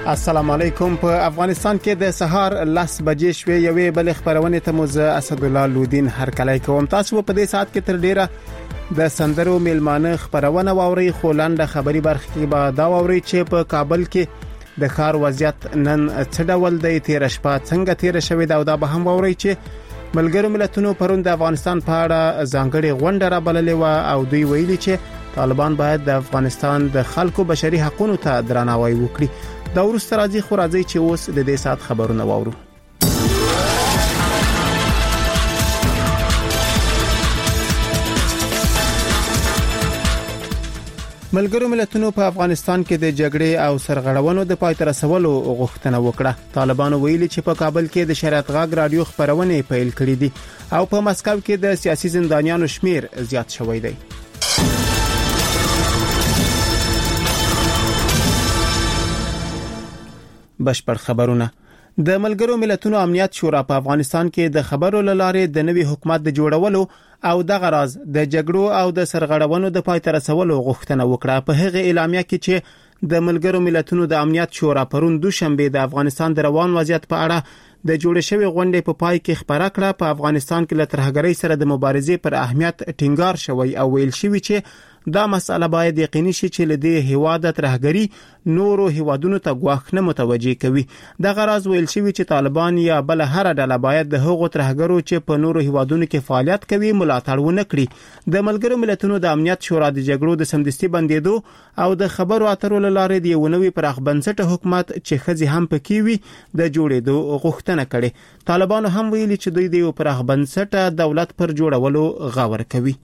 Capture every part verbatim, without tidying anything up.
السلام علیکم. په افغانستان کې د سهار لس بجې شوې یوې بل خبرونه ته موزه اسد الله لودین هر کله کوم. تاسو په دې ساعت کې تر ډیره د سندرو میلمانه خبرونه واوري. خولانده خبري برخه کې به دا واوري چې په کابل کې د ښار وضعیت نن څه ډول دی، تیر شپه څنګه تیر شوې دا او دا به هم واوري چې ملګرو ملتونو پرون د افغانستان په اړه ځانګړي غونډه را بللې و او دوی ویلي چې طالبان باید د افغانستان د خلکو بشري حقوقو ته درناوی وکړي. دا ورسته راځي خو راځي چې اوس د دې سات خبرونه واورو. ملګرو ملتونو په افغانستان کې د جګړې او سرغړونو د پای ته رسولو غوښتنه وکړه. طالبانو ویلي چې په کابل کې د شریعت غاګ رادیو خبرونه پیل کړې دي او په مسکو کې د سیاسي زندانیانو شمیر زیات شوی دی. بشپړ خبرونه. د ملګرو ملتونو امنیت شورا په افغانستان کې د خبرو لاره د نوي حکومت د جوړولو او د غراز د جګړو او د سرغړونو د پای ته رسولو غوښتنه وکړه. په هغه اعلامیه کې چې د ملګرو ملتونو د امنیت شورا پرون دوشنبه د افغانستان د روان وضعیت په اړه د جوړ شوی غونډې په پای کې خبره کړه. په افغانستان کې له ترهګرۍ سره د مبارزې پر اهمیت ټینګار شوی او ویل شوی چې دا مسله باید یقیني شي چې لدې هیواد ترهګری نورو هیوادونو ته غواخ نه متوجي کوي. د غراز ویل شوی چې طالبان یا بل هر ډله باید د هغو ترهګرو چې په نورو هیوادونو کې فعالیت کوي ملاتړ ونه کړي. د ملګرو ملتونو د امنیت شورا د جګړو د سمدستي بندیدو او د خبرو اترو لاره د یو نوي پراخ بنسټ حکومت چې خزي هم پکې وي د جوړېدو غوښتنه کړي. طالبانو هم ویلي چې دوی د یو پراخ بنسټ دولت پر جوړولو غور کوي.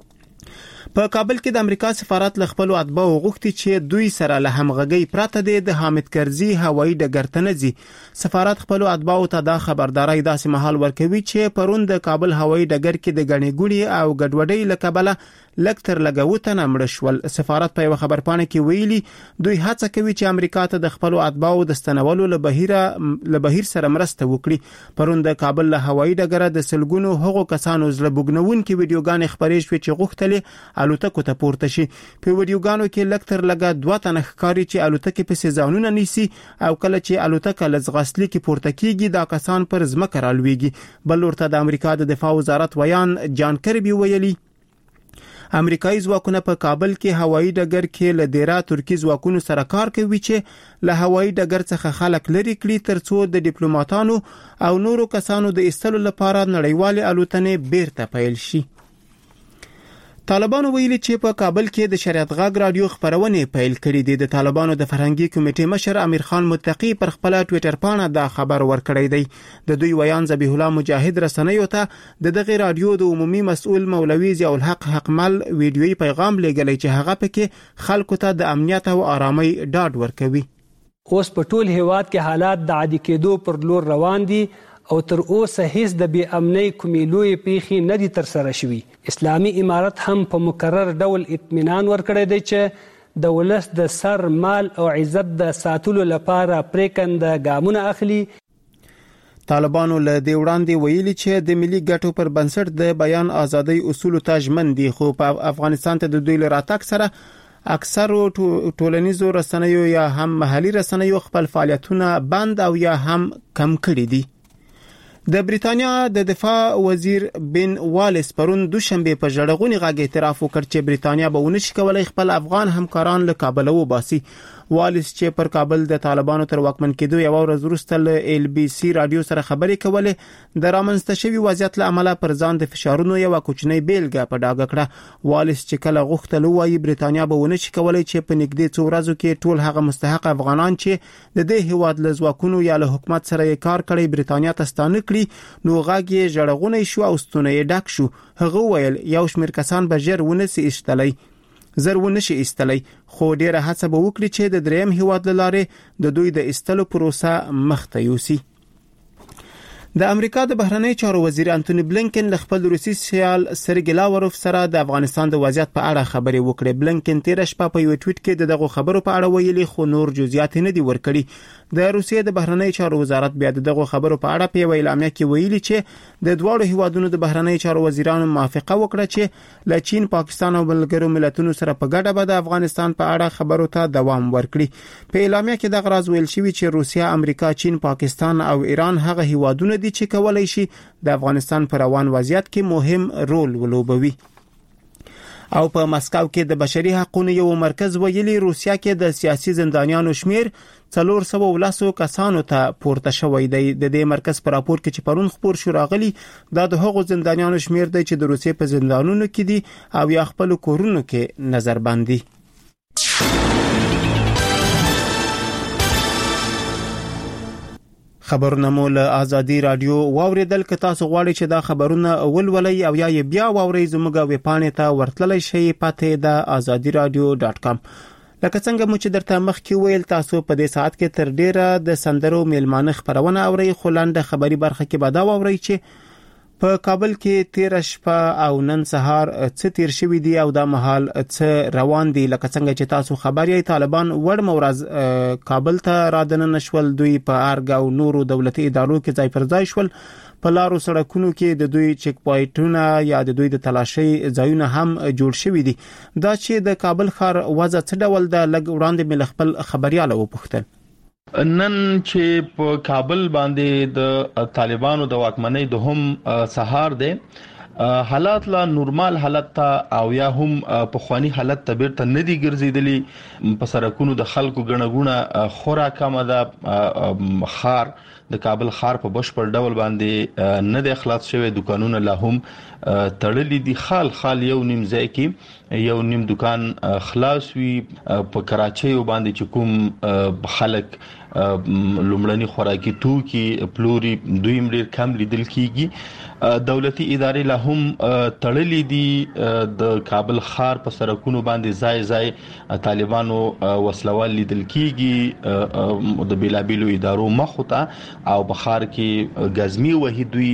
په کابل کې د امریکا سفارت له خپل اتباعو غوښتي چې دوی سره له همغږي پراته دي د حامد کرزي هوایي ډګر ته نځي. سفارت خپل اتباعو ته دا خبرداري داسې مهال ورکوي چې پرون د کابل هوایي ډګر کې د غني ګوړي او ګډوډۍ لکبله لکتر لګوت نه مړ شول. سفارت په یو خبرپاڼه کې ویلي دوی هڅه کوي چې امریکا ته د خپل اتباعو د ستنولو له بهیره له بهیر سره مرسته وکړي. پرون د کابل له هوایي ډګر د سلګونو هغو کسانو زړه بوګنون کې ویډیوګانې خبرې شوې چې غوښتلې الوتکو ته پورته شي. په ویډیوګانو کې لکتر لګا دوه تنه ښکاری چې الوتکې په سيزانونه نیسي او کله چې الوتکه لزغسلی کې پورته کیږي دا کسان پر ځمکه رالويږي. بل ورته د امریکا د دفاع وزارت ویان جان کربي ویلي امریکایي ځواکونه په کابل کې هوایي ډګر کې له ډیره ترکی ځواکونو سره کار کوي چې له هوایي ډګر څخه خلک لري کړي ترڅو د ډیپلوماټانو او نورو کسانو د ایستلو لپاره نړیوالې الوتنې بیرته پیل شي. طالبانو ویلي چې په کابل کې د شریعت غاګ رادیو خبرونه پیل کړې دي. د طالبانو د فرهنګي کمیټې مشر امیر خان متقی پر خپل ټوئیټر پاڼه دا خبر ورکړی دی. د دوی ویان ذبیح الله مجاهد رسنیو ته د دغه رادیو د عمومي مسؤل مولوي ضیاء الحق حقمل ویډیويي پیغام لګلې چې هغه پکې خلکو ته د امنیت او آرامۍ ډاډ ورکوي. اوس په ټول هیواد کې حالات د عادي کېدو پر لور روان دي او تر اوسه هیڅ د بی امنۍ کومې لویې پیښې نه دي ترسره شوي. اسلامي امارت هم په مکرر ډول اطمینان ورکړی دی چې د ولس د سر مال او عزت د ساتلو لپاره پریکنده ګامونه اخلي. طالبانو له دې وړاندې ویلي چې د ملي ګټو پر بنسټ د بیان ازادۍ اصول ته ژمن دي، خو په افغانستان ته د دوی له راتګ سره اکثر ټولنیزو رسنیو یا هم محلي رسنیو خپل فعالیتونه بند او یا هم کم کړي دي. د بریتانیا د دفاع وزیر بن والیس پرون دوشنبه په ژړغونی غږ اعتراف وکړ چې بریتانیا به ونشي کولای خپل افغان همکاران له کابل وباسي. والیس چې پر کابل د طالبانو تر واکمن کېدو یو ورځ وروسته له ال بي سي رادیو سره خبرې کولې د رامنځته شوی وضعیت له امله پر ځان د فشارونو یو کوچنی بیلګه په ډاګه کړه. والیس چې کله غوښتل وایي بریتانیا به ونشي کولای چې په نږدې څو ورځو کې ټول هغه مستحق افغانان چې د دې هیواد له ځواکونو یا له حکومت سره یې کار کړی بریتانیا ته ستانه کړي نو غږ یې ژړغونی شو او ستونه یې ډک شو. هغه ویل یو شمېر کسان به ژر ونسي ایستلای زر ونشي ایستلای خو ډیره هڅه به وکړي چې د دریم هیواد لاره د دوی د ایستلو پروسه مخته یوسي. د امریکا د بهرنی چارو وزیر انټونی بلینکن له خپل روسي سیال سرګی لاوروف سره د افغانستان د وضعیت په اړه خبرې وکړې. بلینکن تیر شپه په یو ټویټ کې دغه خبرو په اړه ویلي خو نور جزئیات نه دي ورکړي. د روسیې د بهرنی چارو وزارت بیا دغه خبرو په اړه په اعلامیه کې ویلي چې د دواړو هیوادونو د بهرنی چارو وزیرانو موافقه وکړه چې له چین، پاکستان او ملګرو ملتونو سره په ګډه به د افغانستان په اړه خبرو ته دوام ورکړي. په اعلامیه کې دغه راز ویل شوی چې روسیا، امریکا، چین، پاکستان او ایران هغه هیوادونه دي چې کولای شي د افغانستان پر روان وضعیت کې مهم رول ولوبوي. او په مسکو کې د بشري حقوقو یو مرکز ویلي روسیا کې د سیاسي زندانیانو شمیر څلور سوه ولسو کسانو ته پورته شوی دی. د دې مرکز په راپور کې چې پرون خبر شو راغلی دا د هغو زندانیانو شمیر دی چې د روسیې په زندانونو کې دي او یا خپل کورونو کې نظربندي. خبرونه مو له آزادی رادیو واوریدل. که تاسو غواړئ چې دا خبرونه ولولئ او یا بیا واورئ زموږ ویب پاڼې ته ورتللی شئ. پته د آزادی رادیو ډاټ کام. لکه څنګه مو چې درته مخکې ویل تاسو په دې ساعت کې تر ډیره د سندرو میلمانه خبرونه اورئ، خو لاندې خبري برخه کې به دا واورئ چې په کابل کې تیر شپه او نن سهار څه تیر شوی دی او د مهال څه روان دی. لکه څنګه چې تاسو خبر یې طالبان وړ مورز کابل ته رادننه شول، دوی په ارګ او نورو دولتي ادارو کې ځای پر ځای شول. په لارو سړکونو کې د دوی چیک پوینټونه یا د دوی د تلاشي ځایونه هم جوړ شوي دي. دا چې د کابل ښار وضع څه ډول ده لږ وړاندې مې خپل خبرياله وپوښتل. نن چې په کابل باندې د طالبانو د واکمنۍ د هم سهار دی، حالات لا نورمال حالت ته او یا هم په خواني حالت ته بیرته ندي ګرځیدلی. په سرکونو د خلکو ګڼګونه خورا کم ده. خار د کابل خار په بشپړ ډول باندې نه د اخلاص شوی، دکانونه لا هم تړلې دي. خال خال یو نیم ځای کې یو نیم دکان خلاص وي. په کراچۍ باندې چې کوم خلک لومړني خوراکي توکي پلوري دوی مړ کم لیدل کیږي. دولتي ادارې لا هم تړلې دي. د کابل خار په سرکونو باندې ځای ځای طالبانو وسلوال لیدل کیږي د بیلابیلو ادارو مخته او بخار کې غزمي وحیدوي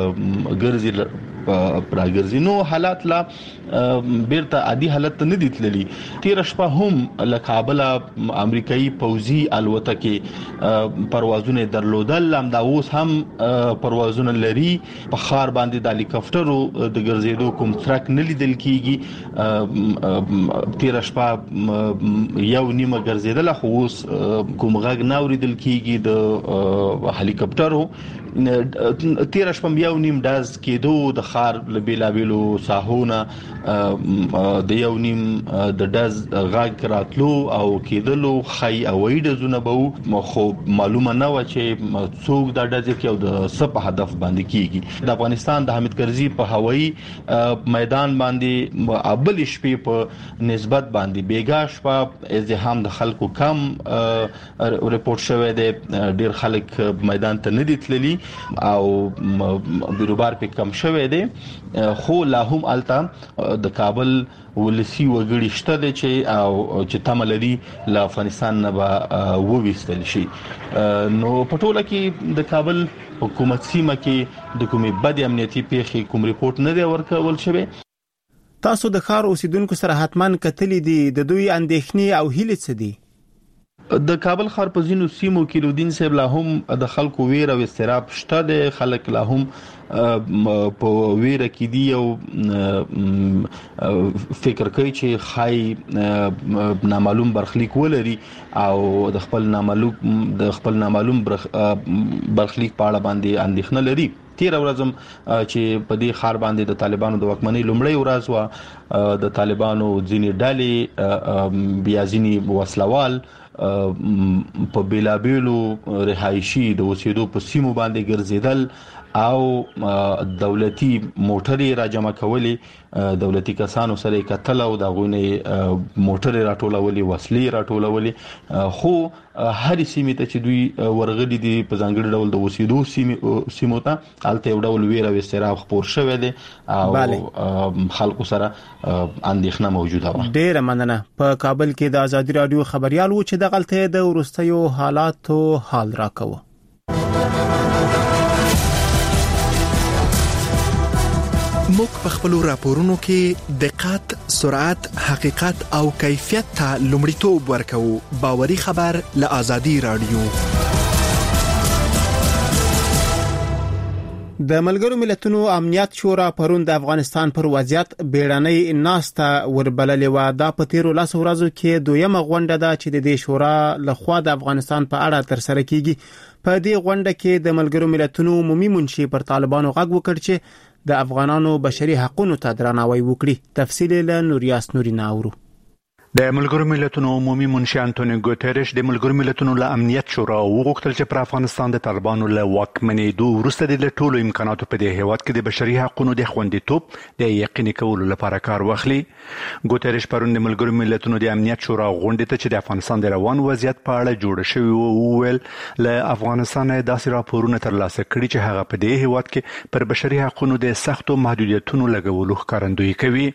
ګرځي راګرځي. نو حالات لا بیرته عادي حالت نه دي تللي. تیر شپه هم له کابل امریکایي پوځي الوتکې پروازونه درلودل، هم دا اوس هم پروازونه لري. په خار باندې د هلیکاپټرو د ګرځېدو کوم ترک نه لیدل کیږي. تیر شپه یو نیمه ګرځېدل خو اوس کوم غږ نه اوریدل کیږي د هلیکاپټرو. تیر شپه یو نیم داز کېدو د خار لبیلابیلو ساحونه د یو نیم د داز غږ راتلو او کېدلو خی او ویډزونه به خو معلومه نه و چې څوک د داز کې او د سپ هدف باندې کیږي. د افغانستان د حامد کرزي په هوایي میدان باندې ابل شپې په نسبت باندې بیګا شپه ازدحام د خلکو کم ریپورت شوی دی. ډیر خلک میدان ته نه دي تللي او بیروبار په کم شوی دی. خو لا هم الته د کابل ولسی وګړي شته دي چې او چې تملري له افغانستان نه به وويستل شي. نو پټوله کې د کابل حکومت سیمه کې د کومې بد امنیتي پیښې کوم ریپورت نه دی ورکول شوی. تاسو د ښار اوسیدونکو سره حتمان کتلې دي، د دوی اندېښنې او هیلې څه دي؟ د کابل ښار په ځینو سیمو کې لودین صاحب لا هم د خلکو ویر او استراب شته دي. خلک لا هم په ویره کې دي او فکر کوي چې خای نامعلوم برخلیک ولري او د خپل نامعلوم د خپل نامعلوم برخلیک په اړه باندې اندېښنه لري. تیر ورځم چې په دې خار باندې د طالبانو د واکمنۍ لومړی ورځ و، د طالبانو ځینې ډلې بیا ځینې وسلوال په بیلابیلو رهایشي د اوسېدو په سیمو باندې ګرځیدل او دولتي موټرې را جمع کولې. دولتي کسانو سره کتل او د غونې موټرې راټولولې، وسلې راټولولې. خو هر سیمه ته چې دوی ورغلي دي په ځانګړي ډول د اوسېدو سیمو ته الته یو ډول ویره او استراب خپور شوی دی او خلکو سره اندېښنه موجوده و. ډیره مننه. په کابل کې د آزادی رادیو خبريال و چې د غلطه د ورستیو حالاتو حال راکوه. موږ په خپل راپورونو کې دقت، سرعت، حقیقت او کیفیت ته لومړیتوب ورکوو. باوري خبر له آزادي رادیو. د ملګرو ملتونو امنیت شورا پرون د افغانستان پر وضعیت بیړنۍ ناسته وربللې و. دا په تیرو لس ورځو کې دویمه غونډه ده چې د دې شورا لخوا د افغانستان په اړه ترسره کیږي. په دې غونډه کې د ملګرو ملتونو عمومي منشي پر طالبانو غږ وکړ چې د افغانانو بشري حقوقو ته درناوی وکړي. تفصیل له نوریاس نوري ناورو. د ملګرو ملتونو عمومي منشي انټونیو ګوتریش د ملګرو ملتونو له امنیت شورا وغوښتل چې پر افغانستان د طالبانو له واکمنېدو وروسته د ټولو امکاناتو په دې هیواد کې د بشري حقوقو د خوندیتوب د یقیني کولو لپاره کار واخلي. ګوتریش پرون د ملګرو ملتونو د امنیت شورا غونډې ته چې د افغانستان د روان وضعیت په اړه جوړ شوی وو ویل له افغانستان داسې راپورونه ترلاسه کړي چې هغه په دې هیواد کې پر بشري حقوقو د سختو محدودیتونو لګولو ښکارندویي کوي.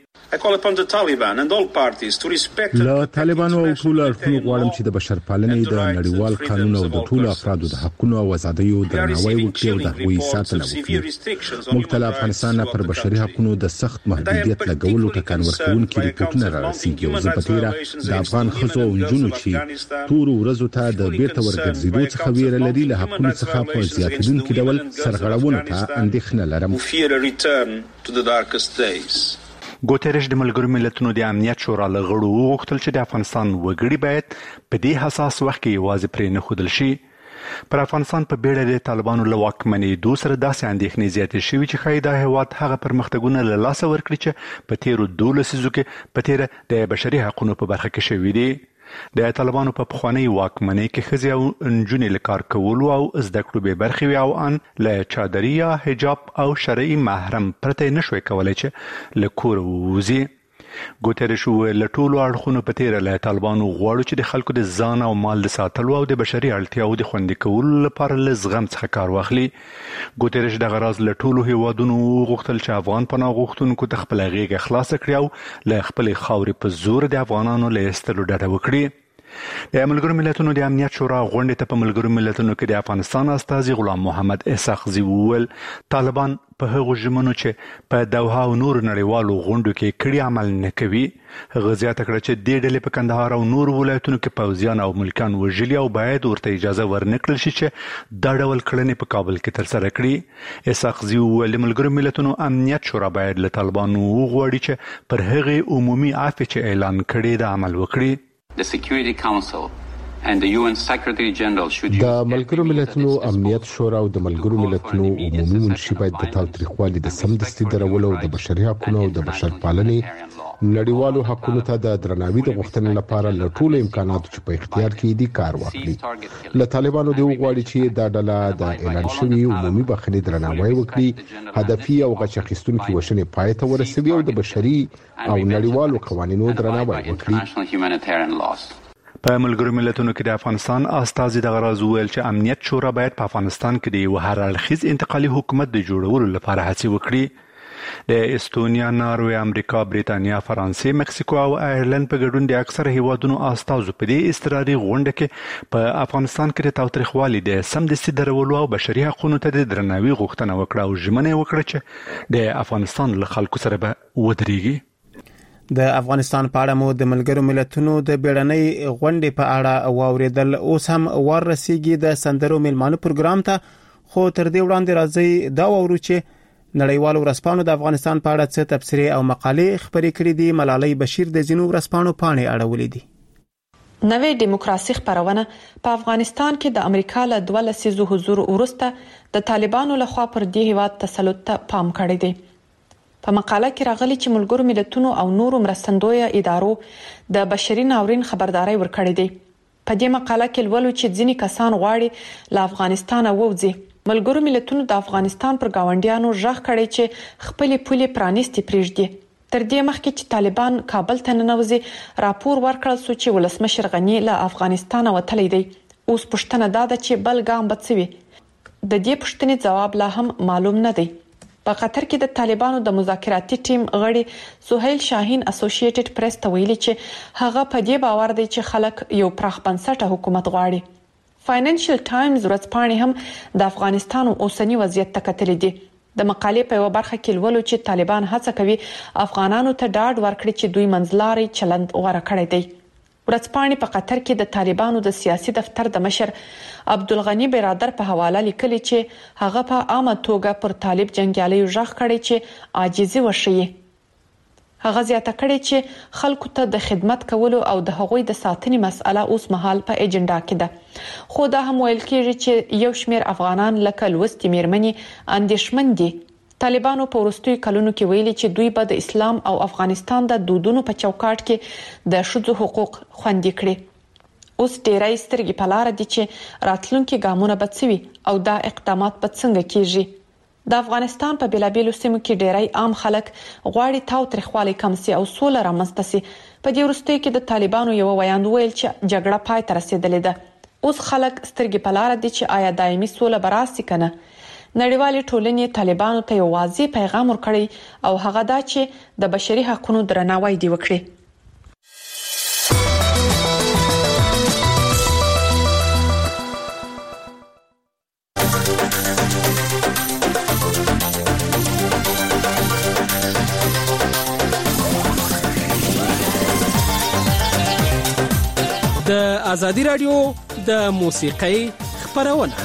له طالبانو او ټولو اړخونو غواړم چې د بشرپالنې د نړیوال قانون او د ټولو افرادو د حقوقو او آزادیو درناوی وکړي او د هغوی ساتنه وکړي. موږ ته له افغانستان پر بشري حقوقو د سخت محدودیت لګولو ټکان ورکوونکي ریپورتونه رارسېږي او زه په تیره د افغان ښځو او نجونو چې تورو ورځو ته د بیرته ورګرځېدو څخه ویره لري له حقوقو څخه په زیاتېدونکي ډول سرغړونو ته اندېښنه لرم. ګوتریش د ملګرو ملتونو د امنیت شورا له غړو وغوښتل چې د افغانستان وګړي باید په دې حساس وخت کې یوازې پرې نه ښودل شي. پر افغانستان په بیړه د طالبانو له واکمنېدو سره داسې اندېښنې زیاتې شوي چې ښایي دا هیواد هغه پرمختګونه له لاسه ورکړي چې په تیرو دولسو لسیزو کې په تیره د بشري حقوقو په برخه کې شوي دي. د طالبانو په پخواني واکمنۍ کې ښځې او نجونې له کار کولو او زده کړو بې برخې وي او ان له چادري یا حجاب او شرعي محرم پرته نشوي کولای چې له کوره ووځي. ګوتریش وویل له ټولو اړخونو په تیره له طالبانو غواړو چې د خلکو د ځان او مال د ساتلو او د بشري اړتیاو د خوندي کولو لپاره له زغم څخه کار واخلي. ګوتریش دغه راز له ټولو هیوادونو وغوښتل چې افغان پناه غوښتونکو ته خپله غېږه خلاصه کړي او له خپلې خاورې په زور د افغانانو له ایستلو ډډه وکړي. د ملګرو ملتونو د امنیت شورا غونډې ته په ملګرو ملتونو کې د افغانستان استازي غلام محمد اسحاقزي وویل طالبان په هغو ژمنو چې په دوحه او نور نړیوالو غونډو کې کړي عمل نه کوي. هغه زیاته کړه چې دې ډلې په کندهار او نور ولایتونو کې پوځیان او ملکان وژلي او باید ورته اجازه ورنکړل شي چې دا ډول کړنې په کابل کې ترسره کړي. اسحاقزي وویل ملګرو ملتونو امنیت شورا باید له طالبانو وغواړي چې پر هغې عمومي عفو چې اعلان کړي د عمل وکړي. The Security Council and the U N Secretary General should د ملګرو ملتونو امنیت شورا او د ملګرو ملتونو عمومي منشي باید د تاوتریخوالي د سمدستي درولو او د بشري حقوقو او د بشرپالنې نړیوالو حقوقو ته د درناوي د غوښتنې لپاره له ټولو امکاناتو چې په اختیار کې دي کار واخلي. له طالبانو دی وغواړي چې دا ډله د اعلان شوی عمومي بخښنې درناوی وکړي، هدفي او غچ اخیستونکي وشنې پای ته ورسوي او د بشري او نړیوالو قوانینو درناوی وکړي. په ملګرو ملتونو کې د افغانستان استازي دغه راز وویل چې امنیت شورا باید په افغانستان کې د یو هر اړخیز انتقالي حکومت د جوړولو لپاره هڅې وکړي. د استونیا، ناروې، امریکا، بریتانیا، فرانسې، مکسیکو او آیرلند په ګډون د اکثر هیوادونو استازو په دې اضطراري غونډه کې په افغانستان کې د تاوتریخوالي د سمدستي درولو او بشري حقوقو ته د درناوي غوښتنه وکړه او ژمنه وکړه چې د افغانستان له خلکو سره به ودرېږي. د افغانستان په اړه مو د ملګرو ملتونو د بیړنۍ غونډې په اړه واوریدل. اوس هم ور رسیږي د سندرو میلمانو پروګرام ته، خو تر دې وړاندې راځي دا وورو چې نړیوالو ورځپاڼو د افغانستان په اړه څه تبصرې او مقالې خپرې کړې دي. ملالۍ بشیر د ځینو ورځپاڼو پاڼې اړولې دي. نوې دیموکراسي خبرونه په افغانستان کې د امریکا له دوه لسیزو حضور وروسته د طالبانو لخوا پر دې هیواد تسلط ته پام کړی دی. په مقاله کې راغلي چې ملګرو ملتونو او نورو مرستندویه ادارو د بشري ناورین خبرداري ورکړې دي. په دې مقاله کې لولو چې ځینې کسان غواړي له افغانستان ووځي. ملګرو ملتونو د افغانستان پر گاونډیانو ژغ کړی چې خپل پولې پرانیستي پریږدي. تر دې مخکې چې طالبان کابل ته ننوځي، راپور ورکړل شو چې ولسمشر غنی له افغانستان وتلی دی. اوس پوښتنه دا ده چې بل ګام به څه وي. د دې پوښتنې جواب لا هم معلوم نه دی. په قطر کې د طالبانو د مذاکراتي ټیم غړي سہیل شاهین اسوسییټډ پریس ته ویلي چې هغه په دې باور دی چې خلک یو پراخ بنسټه حکومت غواړي. فاینانشل ټایمز ورځپاڼې هم د افغانستان اوسنی وضعیت ته کتلې دي. د مقالې په یو برخه کې لولو چې طالبان هڅه کوي افغانانو ته ډاډ ورکړي چې دوی منځلاري چلند غوړه کړی دی. ورځپاڼې په قطر کې د طالبانو د سیاسي دفتر د مشر عبدالغنی برادر په حواله لیکلي چې هغه په عامه توګه پر طالب جنگیالیو ژغ کړي چې عاجزي وشي. هغه زیاته کړي چې خلکو ته د خدمت کولو او د هغوی د ساتنې مسأله اوس مهال په ایجنډا کې ده. خو دا هم ویل کېږي چې یو شمېر افغانان لکه لوستي میرمنې اندېښمن دي. طالبانو په وروستیو کلونو کې ویلي چې دوی به د اسلام او افغانستان د دودونو په چوکاټ کې د ښځو حقوق خوندي کړي. اوس ډېری سترګې په لاره دي چې راتلونکي ګامونه به څه وي او دا اقدامات به څنګه کیږي. د افغانستان په بیلابیلو سیمو کې ډېری عام خلک غواړي تاوتریخوالی کم سي او سوله رامنځته سي. په دې وروستیو کې د طالبانو یو ویاند ویل چې جګړه پای ته رسیدلې ده. اوس خلک سترګې په لاره دي چې آیا دایمي سوله به راسي کنه. نړیوالې ټولنې طالبانو ته یو واضح پیغام ورکړی او هغه دا چې د بشري حقوقو درناوی دی وکړي. د ازادي رادیو د موسیقۍ خبرونه.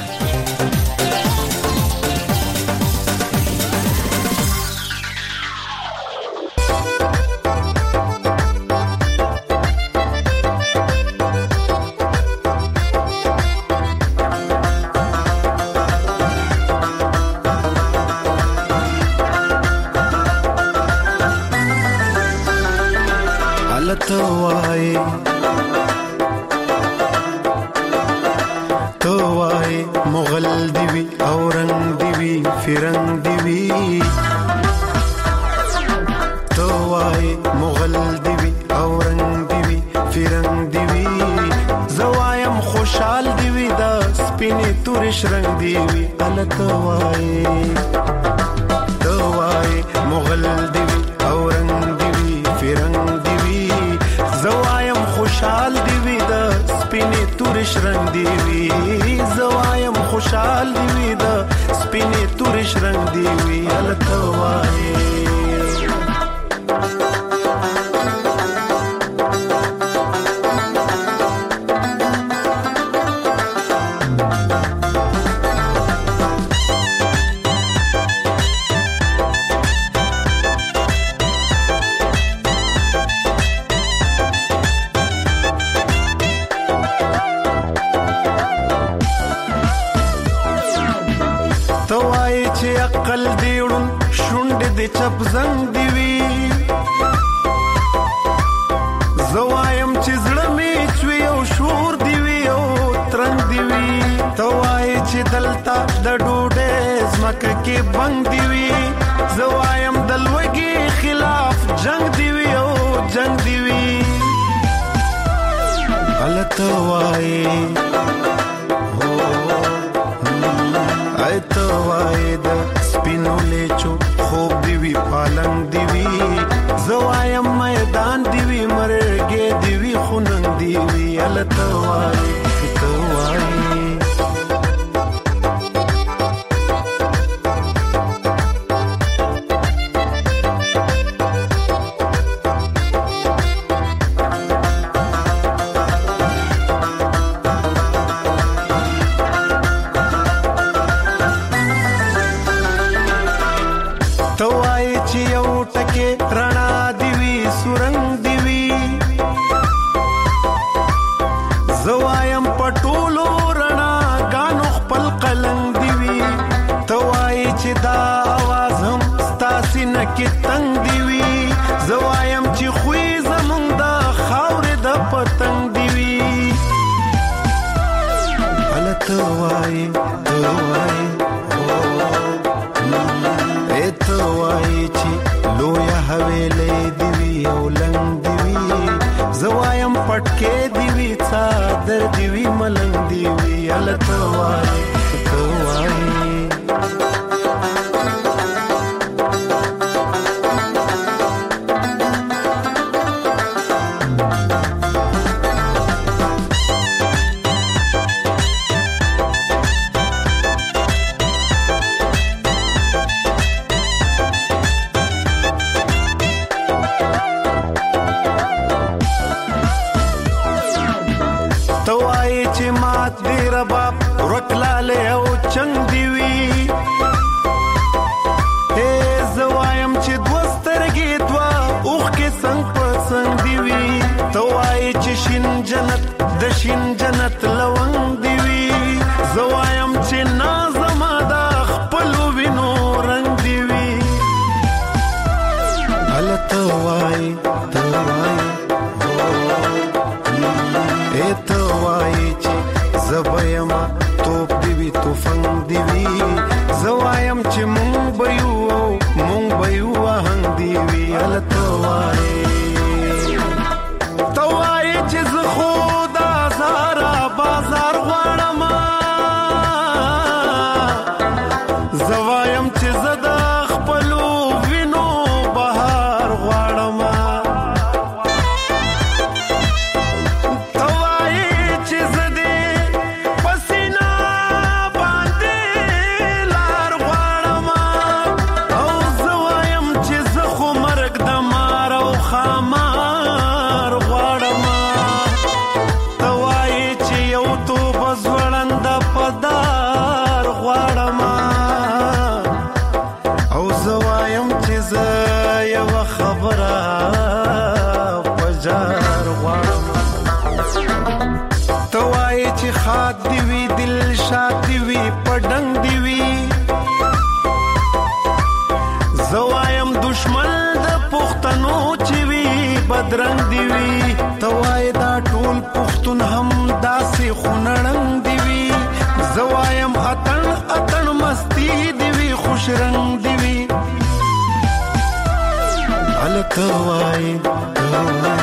واله او چنګ دی وی اے زوایم چې دوسترګې دوا اوخ کې څنګ په څنګ دی وی توای چې شین جنت د شین جنت لونګ دی وی زوایم چې نازم دا خپل وینو رنگ دی وی هل توای توای اے توای چې زبایما توپ دی وی توفنګ دی وی زوایم چې مونږ بيو مونږ بيو هنګ دی وی هل توای توای چې زه خدا زارا بازار غواړم زوایم چې زدا خپل وینو بهار غواړم توای چې زدې پسینا باندې لار غواړم او زوایم چې زه خو مرګ د مار او خامار غواړم توای چې یو تو بزوړند پدار غواړم او زوایم چې زه یو خبره پجار غواړم توای چې خاط دی وی دل شاد دی وی پډنګ دی وی زوایم دشمن د پښتنو چې وی بدرنګ دی وی توای دا ټول پښتون هم داسې خونړنګ دی وی زوایم اتن اتن مستی دی وی خوش رنگ دی وی ال توای توای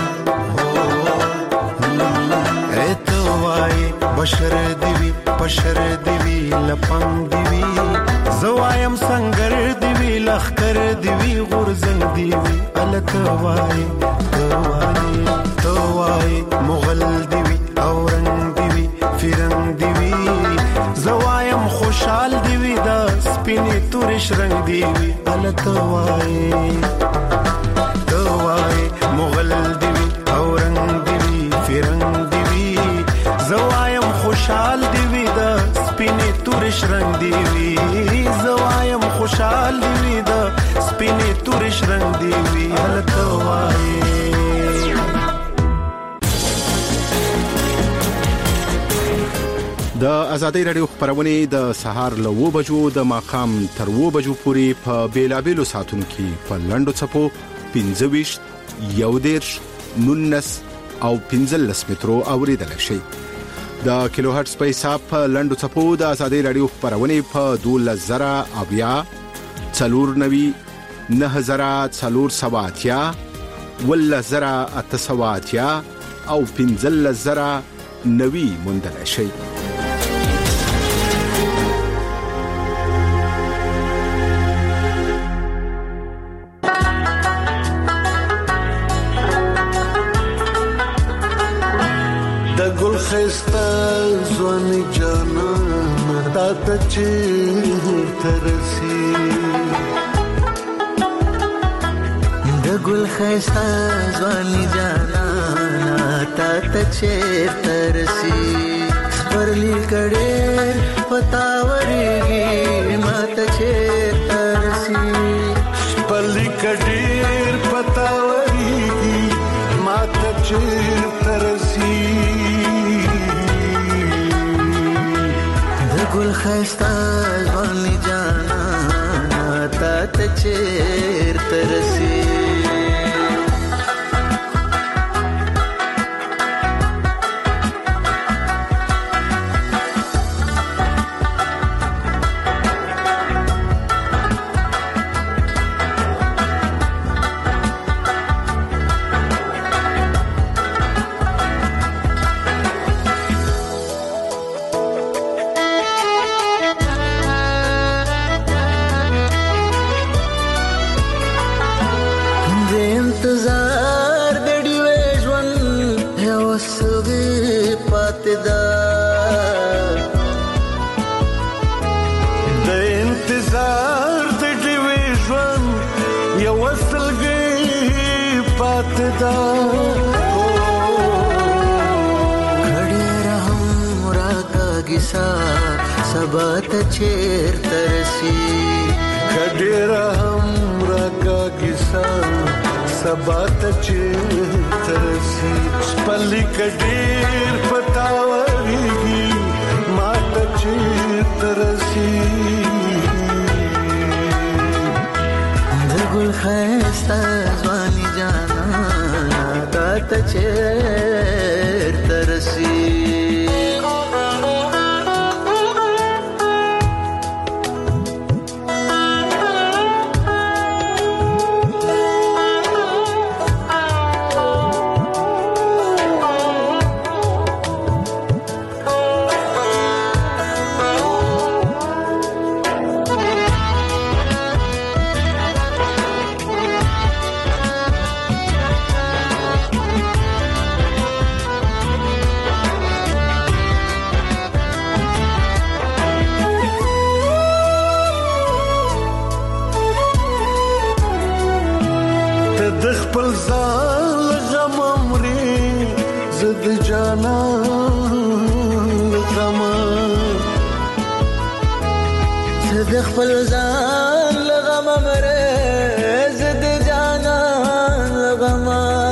اے توای بشر دی وی بشر دی وی لپنګ دی وی زوایم سنگر دی وی لخر دی وی غرزنګ دی وی ال توای توای توای مغل دی وی اورنګ دی وی فرنګ دی وی زوایم خوشحال دی وی دا سپینې تورش رنگ دی وی ال توای توای مغل دی وی اورنګ دی وی فرنګ دی وی زوایم خوشحال دی وی دا سپینې تورش رنگ دی وی زوایم خوشحال دی وی دا سپینې تورش رنگ دی وی ال توای د ازادۍ رادیو خبرونه د سهار له و بجو د ماقام تر و بجو پورې په بیلابېلو ساعتونو کې په لنډو چپو پنځه ویشت یو دېرش نولس او پنځلس مترو اوریدل شي د کیلو هرتز په حساب په لنډو چپو د ازادۍ رادیو خبرونه په دولس زره اویا څلور نوي نه زره څلور سواتیا ول زره اته سواتیا او پنځلس زره نوي موندل شي خستا زوانی جانا تا تا چیر ترسی دا گل خستا زوانی جانا تا تا چیر ترسی سپرلی کڑیر پتاوریگی ما تا چیر ترسی سپرلی کڑیر پتاوریگی ما تا چیر ترسی گل خستا زوانی جانا تا تا چیر ترسی کیسا سبا ته چیرته رسي کډیر هم راکا کیسا سبا ته چیرته رسي خپل کډیر پتاوريږي ما ته چیرته رسي ګل خستا ځواني جانا تا ته چیرته رسي خپل ځان لغم مره زد جانان لغم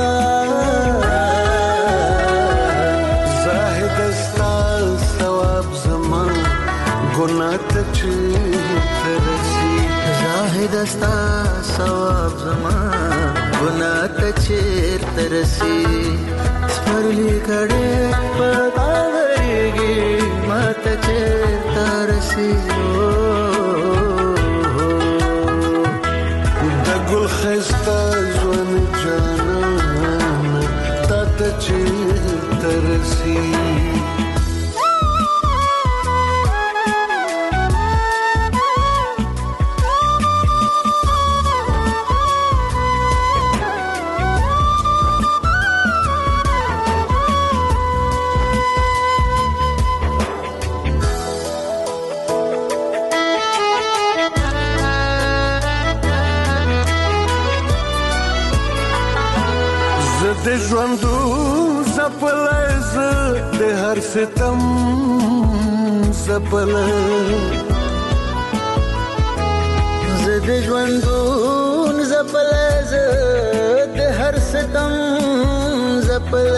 زاهد استا ثواب زمان ګناه ته چیرته رسي زاهد استا ثواب زمان ګناه ته چیرته رسي سپرلی کړه پتاوريږي ما ته چیرته رسي ګل خستا ځواني جانا تا ته چیرته رسي د ژوندو زپلز د هر ستم زپل ز د ژوندو زپلز د هر ستم زپل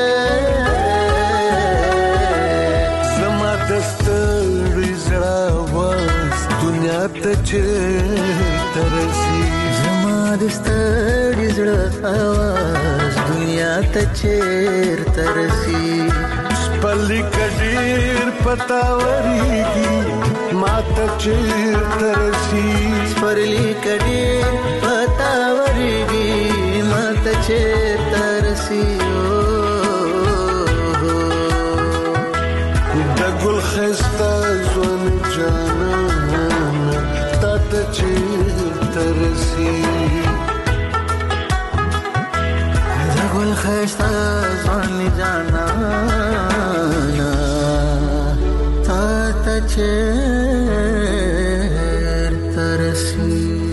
زما دستړ زړه واس دنیا ته چیرته رسي زما دستړ زړه واس دنیا ته چیرته رسي خپل کډیر پتاوريږي ما ته چیرته رسي خپل کډیر پتاوريږي ما ته چیرته رسي د ګل خستا ځواني جانا تا ته چیرته رسي ګل خستا ځواني جانا تا ته چیرته رسي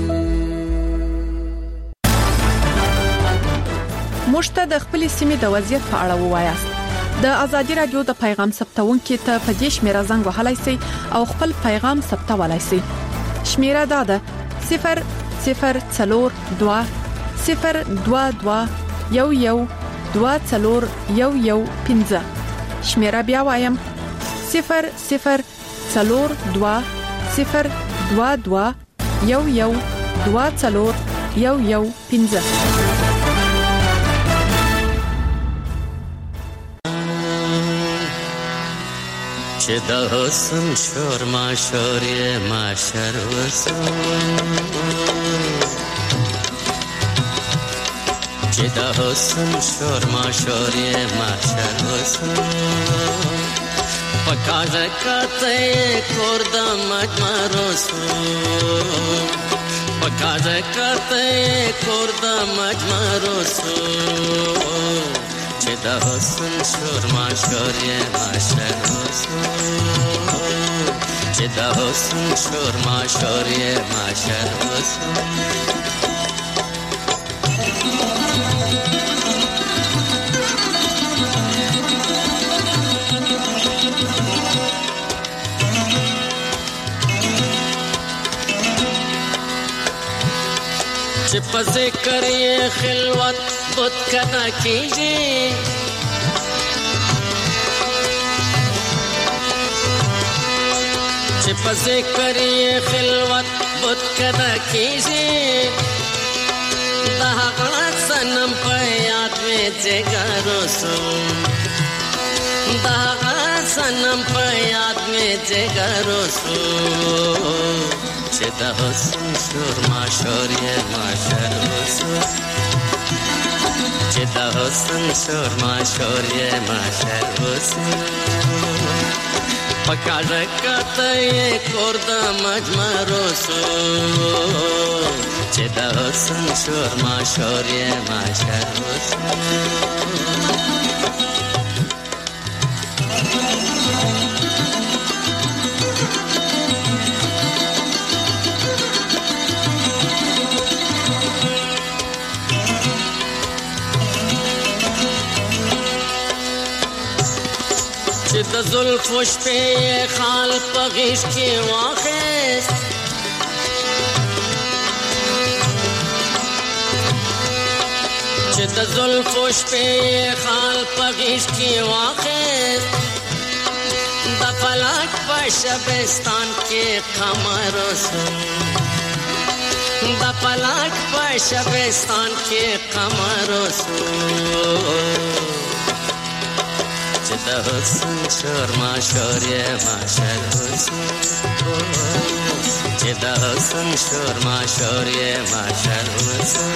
مشته د خپل سیمې د وضعیت په اړه ووایاست د ازادي رادیو د پیغام ثبتونکو ته په دې شمیره زنګ وهلای شئ او خپل پیغام ثبتولای شئ شمیره دا ده صفر صفر څلور دوه صفر دوه دوه یو یو دوه څلور یو یو پنځه شمیره بیا وایم صفر صفر څلور دوه صفر دوه دوه یو یو دوه څلور یو یو پنځه چې د حسن شور ما شور یې ما شر وسو چې د حسن شور ما شور یې ما شر وسو پکاځه کته کور د مجمرو سو پکاځه کته کور د مجمرو سو چې د حسن شور ما شور یې ما شر وسو چې د حسن شور ما شور یې ما شر وسو په ذکر یې خلوت بت کنا کیږي چې په ذکر یې خلوت بت کنا کیږي دا هغه صنم په یاد مې جګارو سو دا هغه صنم په یاد مې جګارو سو چې د حسن شور ماشور یې ماشر سو چې د حسن شور ماشور یې ماشر سو پکاړ کته یې کور د مجمرو سو چې د حسن شور ماشور یې ماشر سو د زلفو شپې خال په غیږ کې واخیست چې د زلفو شپې خال په غیږ کې واخیست د فلک په شبستان کې قمر سو د فلک په شبستان کې قمر سو چې د حسن شور ماشور یې ماشر سو چې د حسن شور ماشور یې ماشر سو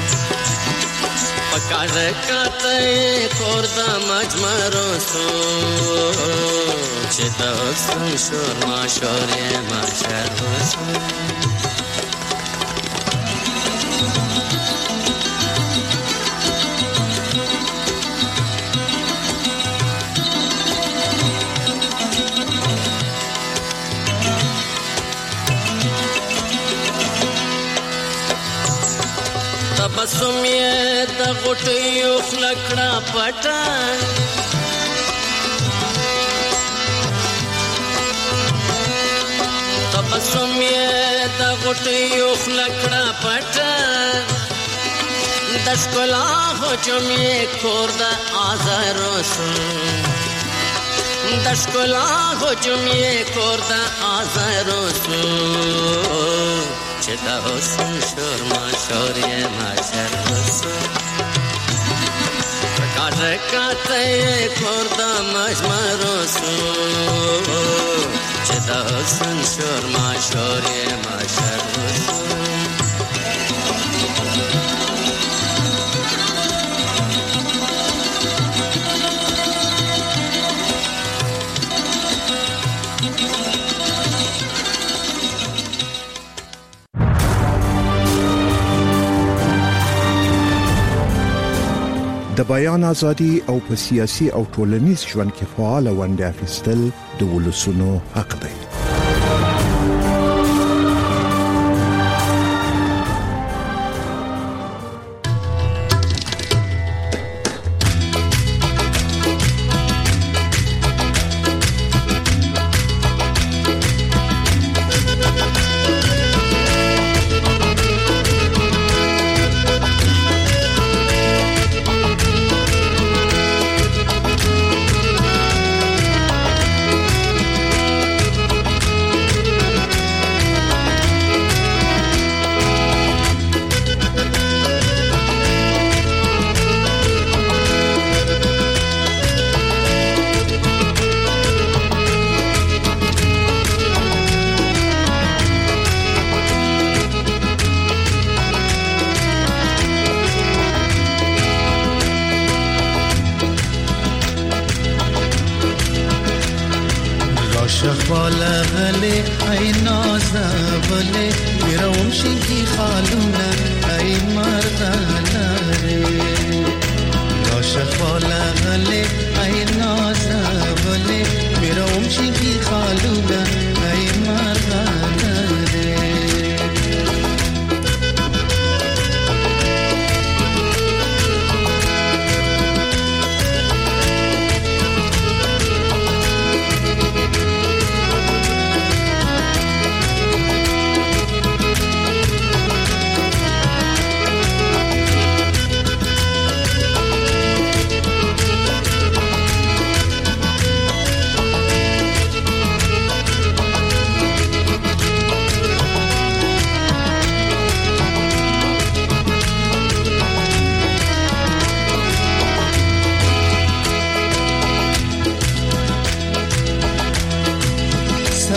پکاړ کته کور د مجمرو سو چې د حسن شور ماشور یې ماشر سو تبسم یې د غټیو خلکړه پټه تبسم یې د غټیو خلکړه پټه د ښکلا هجوم یې کور د آزارو سو د ښکلا هجوم یې کور د آزارو سو چې د حسن شور ماشور یې ماشر سو پکاړ کته کور د مجمرو سو چې د حسن شور ماشور یې ماشر سو د بیان ازادي او په سیاسي او ټولنیز ژوند کې فعال ونډه اخیستل د ولسونو حق دی.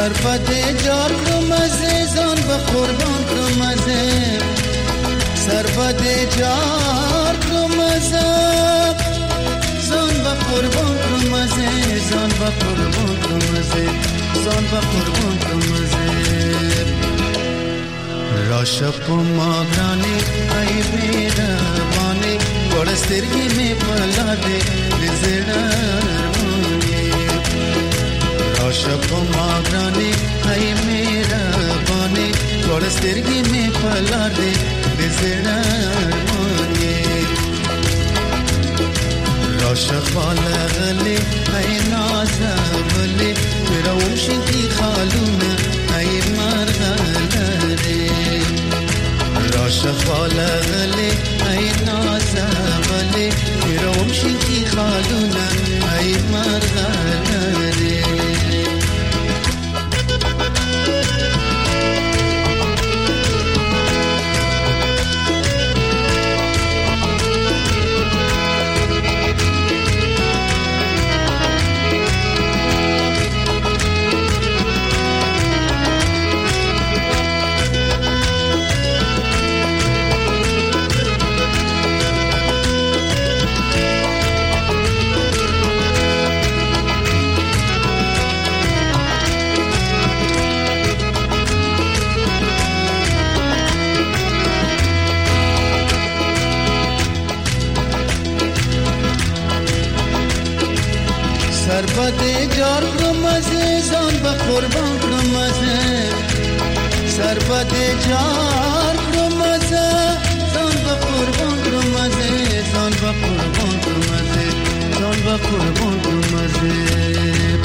سربت جار کرم عزیزان به قربان کرم عزیز سربت جار کرم عزیز زان به قربان کرم عزیز زان به قربان کرم عزیز زان به قربان کرم عزیز راشپ ماغرانی ای بیربانی ورسترگی می پلا دے لزڑرمانی راشپ ماغرانی ای میربانی ورسترگی می پلا دے لزڑرمانی راشق بالغلی ای نازولی میرا ومشنکی خالونه ای مرغلری راشق بالغلی ای نازولی میرا ومشنکی خالونه ای مرغلری سربت جار کرم عزیزان به قربان کرم عزیز سربت جار کرم عزیزان به قربان کرم عزیز زان به قربان کرم عزیز زان به قربان کرم عزیز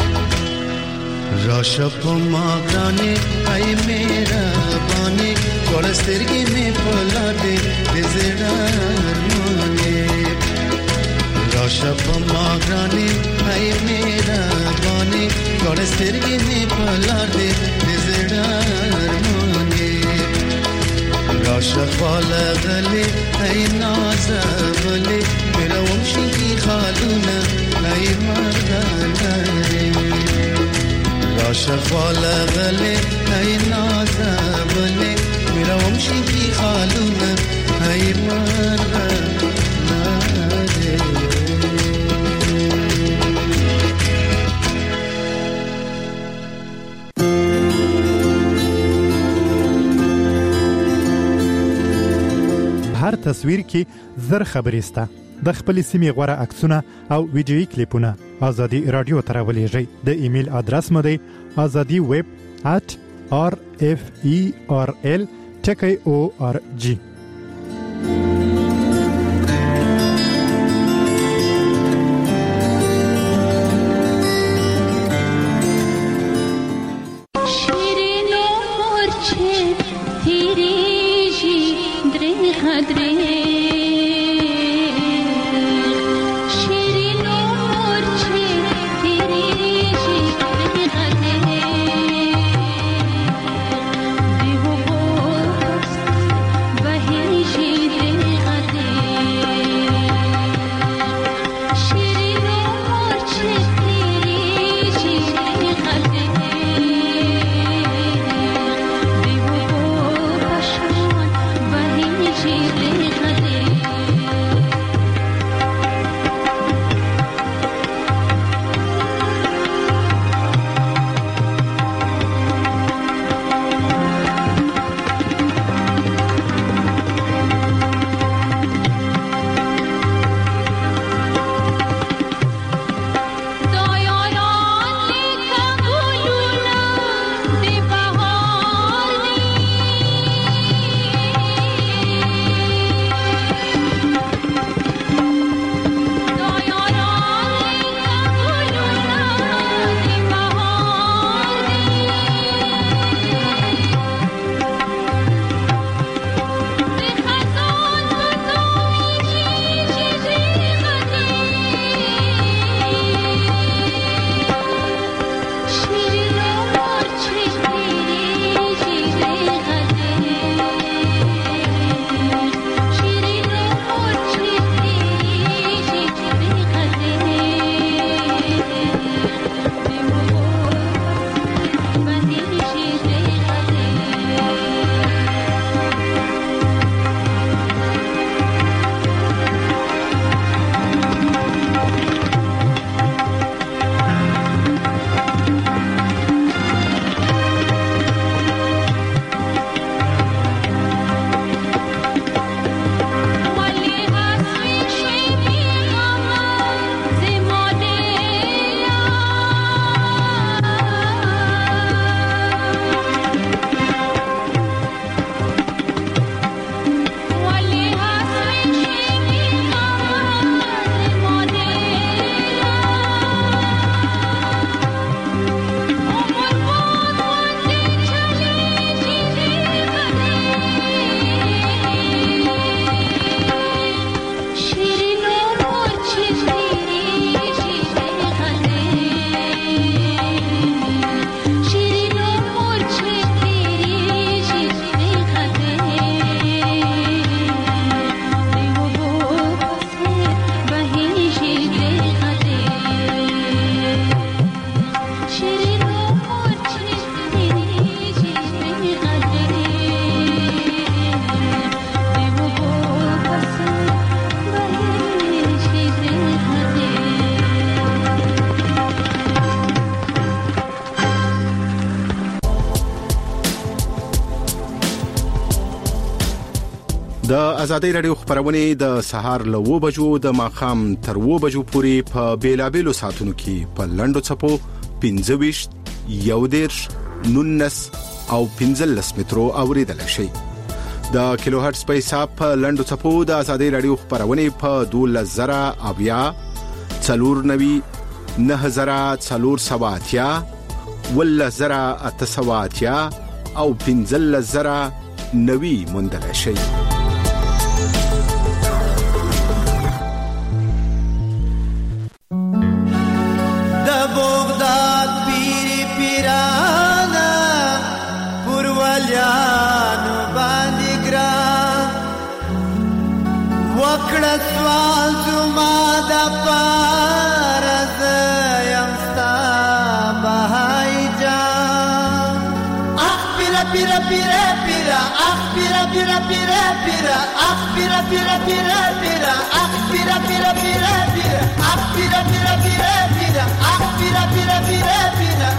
راشپ ماغرانی ای میربانی ورسترگی می پلا دے لزڑرمانی راشپ ماغرانی ای میربانی ورسترگی می پلا دے لزڑرمانی راشق بالغلی ای نازولی میرا ومشنکی خالونه ای مرغلری راشق بالغلی ای نازولی میرا ومشنکی خالونه ای مرغلری هر تصویر کې زر خبرې سته د خپل سیمې غوړه عکسونه او ویډیويي کلیپونه ازادي رادیو ته راولېږئ د ایمیل ادرس مو دی azadi web at r f e r l ټکی او ار جی Bye. د ازادي رادیو خبرونه د سهار له و بجو د ماخام تر و بجو پورې په بیلابېلو ساتونو کې په لندو چپو پنځه یودېرش نونس او پنځلس مترو اوریدل شي. د کیلو هرتز په حساب په لندو چپو د ازادي رادیو خبرونه په دوله زرا اویا څلور نوي نه زرا څلور سواتیا ولا زرا اتسواتیا او پنځلس زرا نوي مندل شي. وکړه سوال زما د پارز یم ستا بهای جان اخ پیرا پیرا پیرا پیرا اخ پیرا پیرا پیرا پیرا اخ پیرا پیرا پیرا پیرا اخ پیرا پیرا پیرا پیرا اخ پیرا پیرا پیرا پیرا اخ پیرا پیرا پیرا پیرا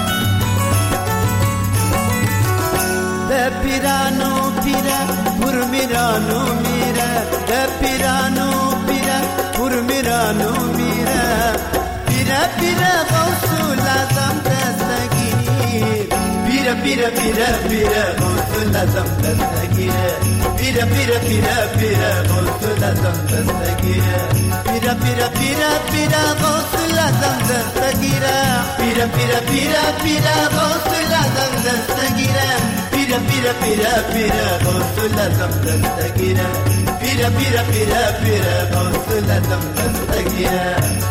د پیرانو پیرا پر میرانو میرا د پیرانو پیرا پر میرانو میرا پیرا پیرا غوث لازم دستگیر پیرا پیرا پیرا پیرا غوث لازم دستگیر پیرا پیرا پیرا پیرا غوث لازم دستگیر پیرا پیرا پیرا پیرا غوث لازم دستگیر پیرا پیرا پیرا پیرا غوث لازم دستگیر پیرا پیرا پیرا پیرا غوث لازم دستگیر پیرا پیرا پیرا پیرا غوث لازم دستگیر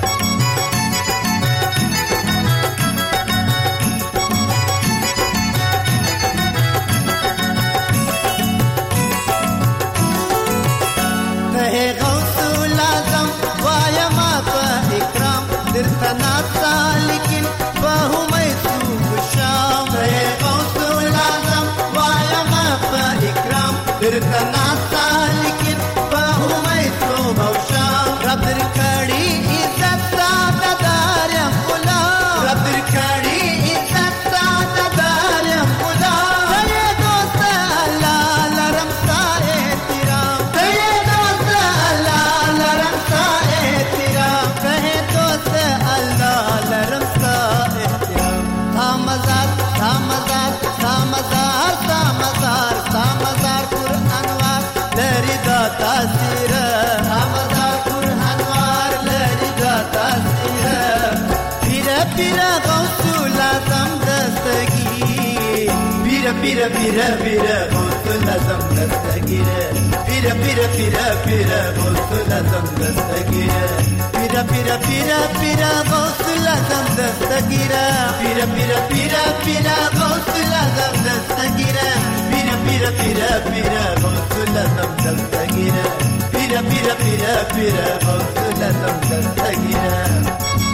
Pira pira pira غوث لازم دستگیر pira pira pira pira غوث لازم دستگیر pira pira pira pira غوث لازم دستگیر pira pira pira pira غوث لازم دستگیر pira pira pira pira غوث لازم دستگیر pira pira pira pira غوث لازم دستگیر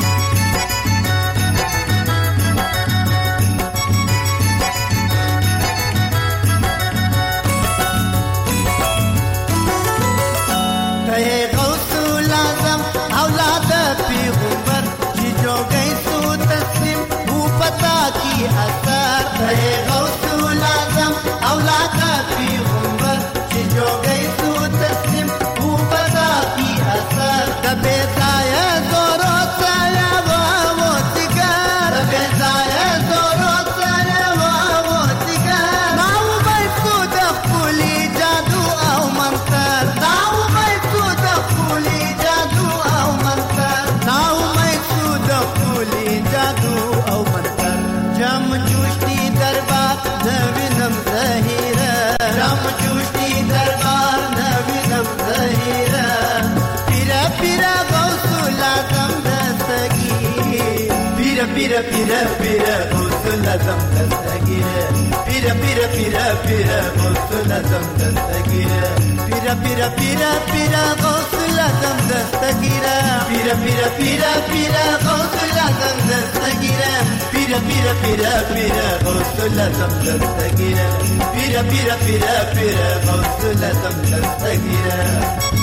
Pira pira pira غوث لازم دستگیر pira pira pira pira غوث لازم دستگیر pira pira pira pira غوث لازم دستگیر pira pira pira pira غوث لازم دستگیر pira pira pira pira غوث لازم دستگیر pira pira pira pira غوث لازم دستگیر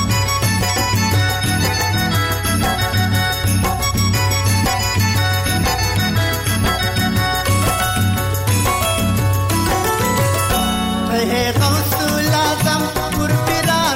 غوث لازم پر پیرا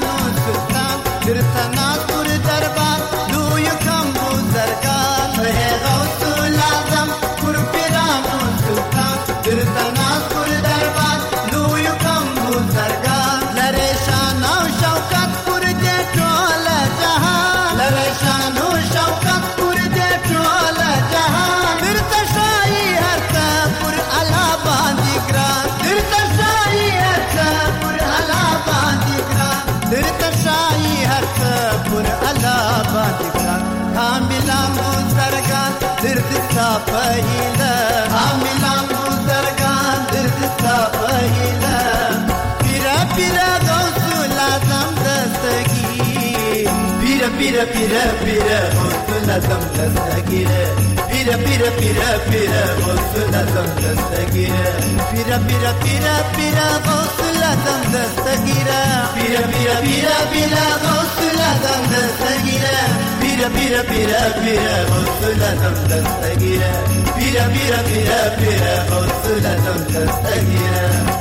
الله باندې ګران حاملا مزرګان درد ستا پهیله حاملا مزرګان درد ستا پهیله پیرا پیرا غوث لازم دستگیر پیرا پیرا پیرا پیرا غوث لازم دستگیر پیرا پیرا پیرا پیرا غوث لازم دستگیر پیرا پیرا پیرا پیرا غوث لازم دستگیر پیرا پیرا پیرا پیرا غوث لازم دستگیر پیرا پیرا پیرا پیرا غوث لازم دستگیر پیرا پیرا پیرا پیرا غوث لازم دستگیر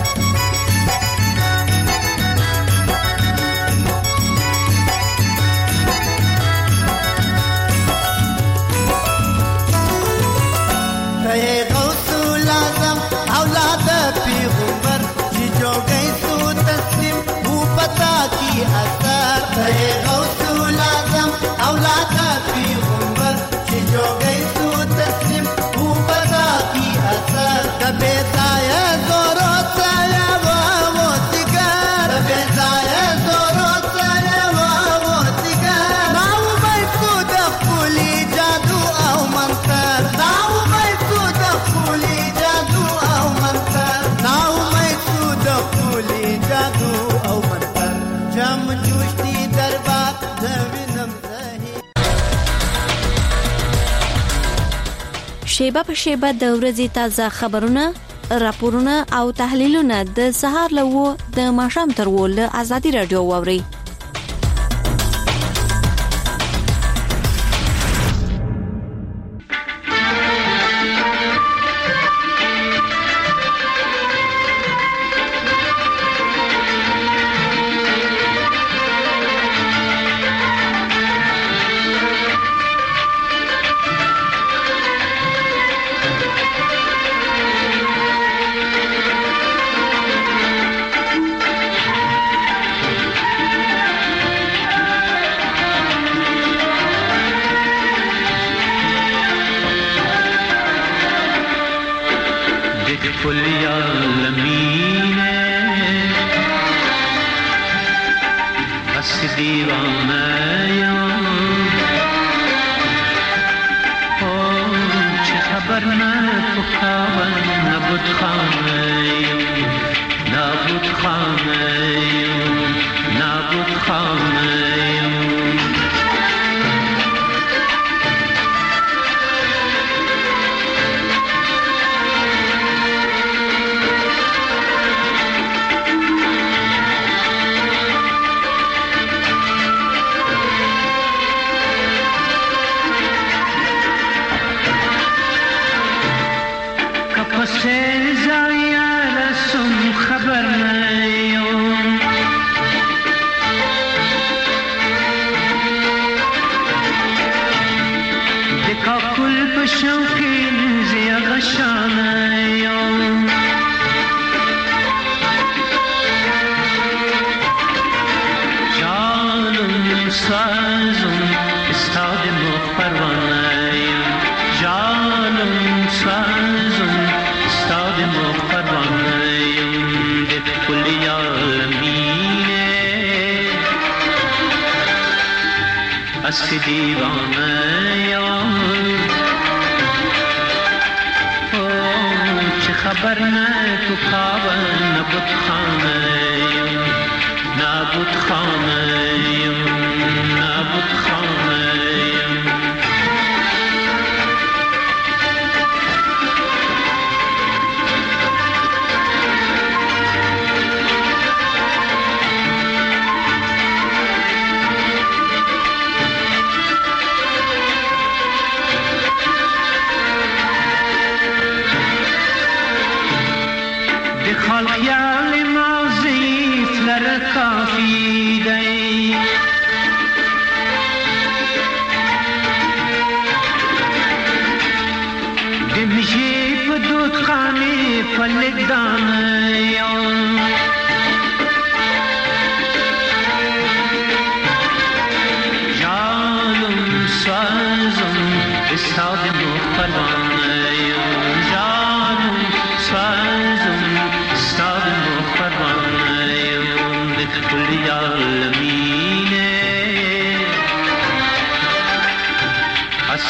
شیبه په شیبه د ورځې تازه خبرونه، راپورونه او تحلیلونه د سهار له و د ماښام تر و له ازادي رادیو واوري.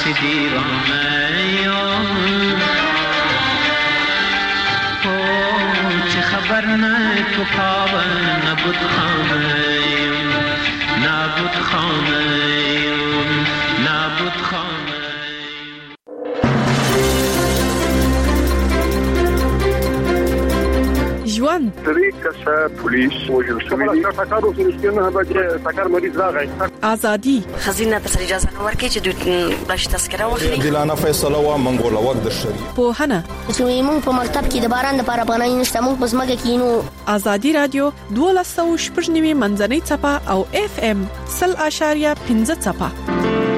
داسې دیوانه یم چې خبر نه تو پاوه نبود خانه یم نبود خانه یم نبود خانه ژوند درې کسه پولیس وژل شوي دي سکارو سره بچي سکار مریض راغی ازادي خزینه د سر اجازه نه ورکړي چې دوی بلش تذکره واخلي دلانه فیصله و منګول وخت د شری په هنه چې موږ په مکتب کې د باران لپاره پناه نشته موږ په ځمکه کې نو ازادي رادیو دوه سوه شپږ نوي منځنۍ چپه او اف ام صفر اشاریه پنځه چپه